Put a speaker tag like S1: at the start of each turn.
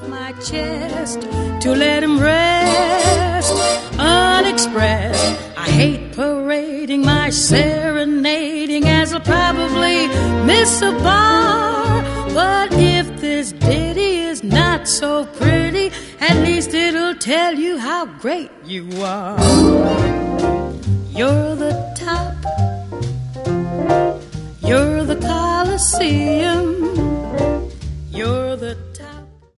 S1: my chest to let him rest unexpressed. I hate parading my serenading, as I'll probably miss a bar. But if this ditty is not so pretty, at least it'll tell you how great you are. You're the top, you're the Colosseum,